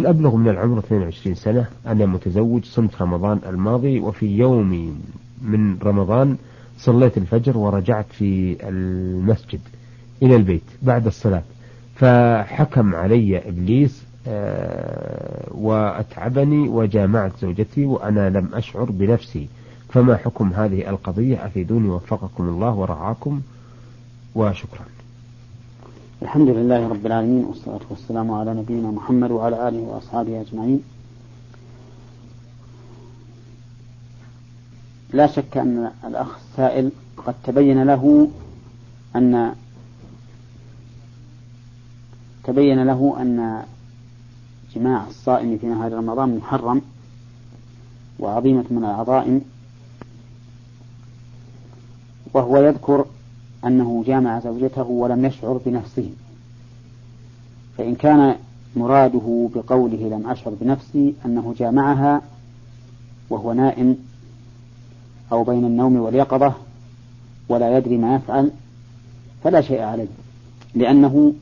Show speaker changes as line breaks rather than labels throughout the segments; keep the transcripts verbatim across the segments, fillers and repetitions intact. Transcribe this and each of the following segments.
أبلغ من العمر اثنين وعشرين سنة، أنا متزوج، صمت رمضان الماضي، وفي يوم من رمضان صليت الفجر ورجعت في المسجد إلى البيت بعد الصلاة، فحكم علي إبليس وأتعبني وجامعت زوجتي وأنا لم أشعر بنفسي، فما حكم هذه القضية؟ أفيدوني وفقكم الله ورعاكم، وشكرا.
الحمد لله رب العالمين، والصلاة والسلام على نبينا محمد وعلى آله وأصحابه أجمعين. لا شك أن الأخ السائل قد تبين له أن تبين له أن جماع الصائم في نهار رمضان محرم وعظيمة من العظائم، وهو يذكر أنه جامع زوجته ولم يشعر بنفسه. فإن كان مراده بقوله لم أشعر بنفسي أنه جامعها وهو نائم أو بين النوم واليقظة ولا يدري ما يفعل، فلا شيء عليه، لأنه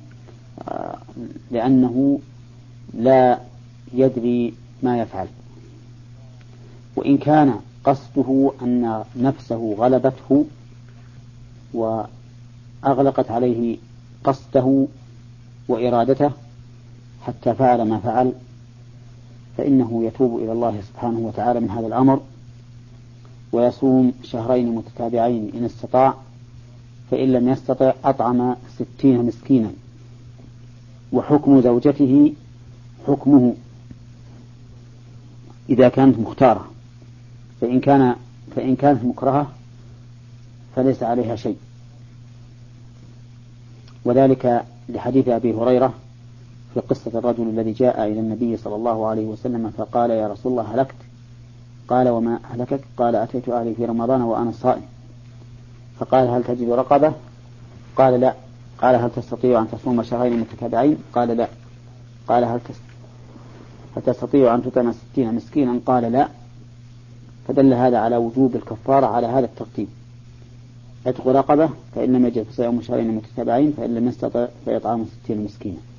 لأنه لا يدري ما يفعل. وإن كان قصده أن نفسه غلبته وأغلقت عليه قصده وإرادته حتى فعل ما فعل، فإنه يتوب إلى الله سبحانه وتعالى من هذا الأمر، ويصوم شهرين متتابعين إن استطاع، فإن لم يستطع أطعم ستين مسكينا. وحكم زوجته حكمه إذا كانت مختارة، فإن كان فإن كانت مكرهة فليس عليها شيء، وذلك لحديث أبي هريرة في قصة الرجل الذي جاء إلى النبي صلى الله عليه وسلم فقال: يا رسول الله هلكت. قال: وما أهلكك؟ قال: أتيت أهلي في رمضان وأنا صائم. فقال: هل تجد رقبة؟ قال: لا. قال: هل تستطيع أن تصوم شهرين متتابعين؟ قال: لا. قال: هل هل تستطيع أن تطعم ستين مسكينا؟ قال: لا. فدل هذا على وجوب الكفارة على هذا الترتيب: عتق رقبة، فإن لم يجد فصيام شهرين متتابعين، فإن لم يستطع فإطعام ستين مسكينا.